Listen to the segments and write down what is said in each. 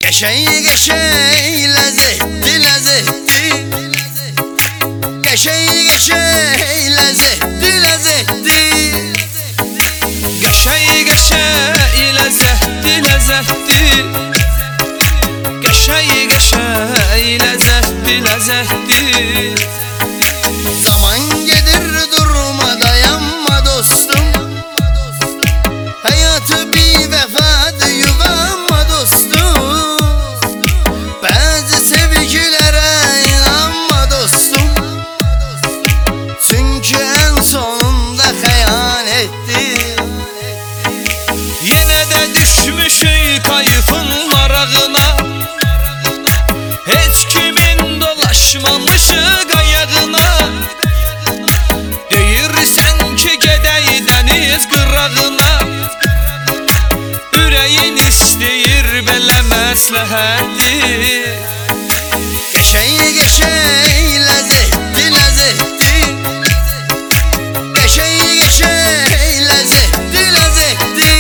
Qəşəng qəşəng ləzzətli ləzzətli, qəşəng qəşəng ləzzətli ləzzətli, Qəşəng qəşəng ləzzətli ləzzətli, qəşəng qəşəng ləzzətli ləzzətli. Zaman gedir durma dayanma dostum, hayatı bir vəfadır yuvanma dostum. Bəzi sevgilərə inanma dostum, çünki ən sonunda xəyanətdir. Yenə də düşmüşük kayfın marağına, heç kimin dolaşmamışıq ayağına. Deyirsən ki gedək dəniz qırağına, ürəyin istəyir belə məsləhətdir. Qəşəng qəşəng ləzzətli ləzzətli, qəşəng qəşəng ləzzətli ləzzətli,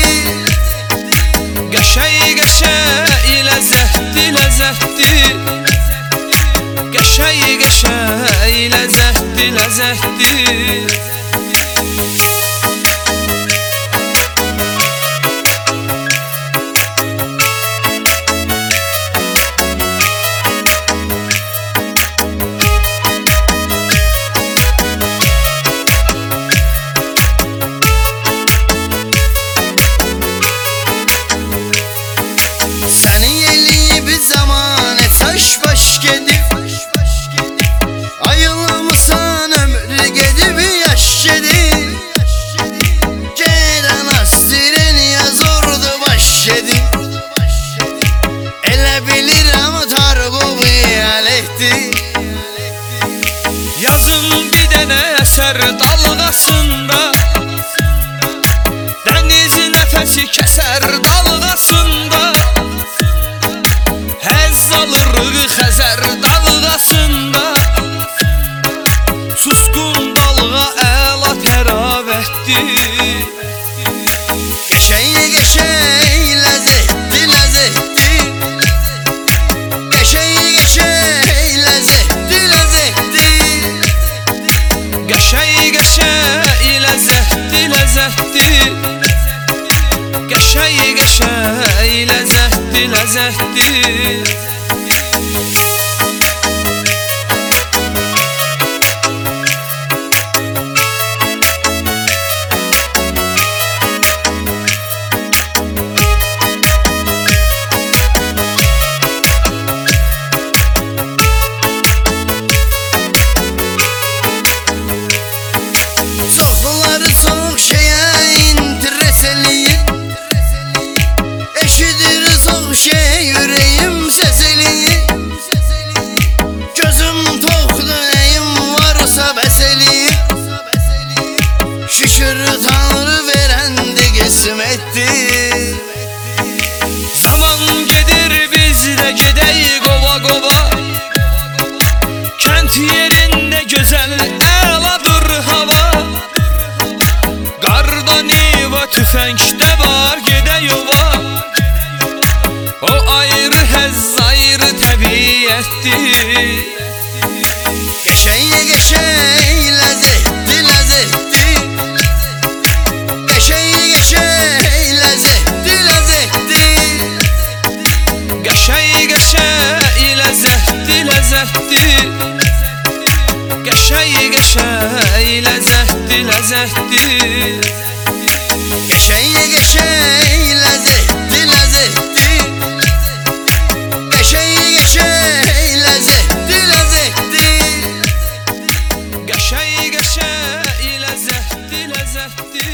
Qəşəng qəşəng ləzzətli ləzzətli, qəşəng qəşəng ləzzətli ləzzətli. səni eləyib zamanə saç baş gedib, ayılmısan ömrü gedib yaş gedib, gedən astiren yazordu baş gedib, elə bilirəm tarqovu ələkdir. Yazın bir dənə əsər dalğasında, dəniz nəfəsi kəsər dalğasında, həzz alırıq Xəzər dalğasında. Susqun dalğa əla təravətdir. Qəşəng qəşəng ləzzətli ləzzətli, qəşəng qəşəng ləzzətli ləzzətli, Qəşəng qəşəng ləzzətli ləzzətli, qəşəng qəşəng ləzzətli ləzzətli. çoxları çox şeyə interes eləyir, eşidir çox şey ürəyim səs eləyir, gözüm toxdur nəyim varsa bəs eləyir, şükür Tanrı verəndi qismətdir. Zaman gedir biz də gedək qova qova, kənd yerində gözəl əladır hava. Qarda niva tüfəngdə var gedək ova, o ayrı həzz ayrı təbiətdir. Qəşəng qəşəng ləzzətli ləzzətli, qəşəng qəşəng ləzzətli ləzzətli, Qəşəng qəşəng ləzzətli ləzzətli, qəşəng qəşəng ləzzətli ləzzətli. qəşəng qəşəng ləzzətli ləzzətli, qəşəng qəşəng ləzzətli ləzzətli, Qəşəng qəşəng ləzzətli ləzzətli,